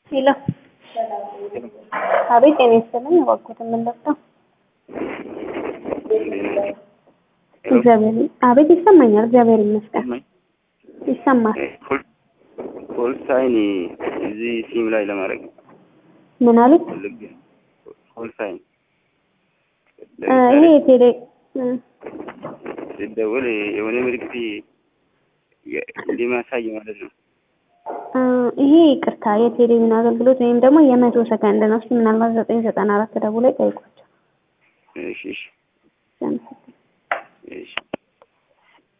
ሄሎ አቤት እኔ ሰላም ያባኩት ምን ለፍታ እግዚአብሔር አቤት ይሰማኛል እግዚአብሔር ይመስገን ይሰማል ፎል ሳይን እዚህ ሲም ላይ ለማድረግ ምን አለ ፎል ሳይን ይሄ ቴሌ ሲደውል የሆነ ምልክት ሊማሳይ ማለት ነው ይሄ ይቅርታ የቴሌቪዥን አገልግሎት ወይም ደግሞ የ100 ሰከንድ ነው እስኪ ምናልባት 994 ደውለው ይጠይቋቸው እሺ እሺ እሺ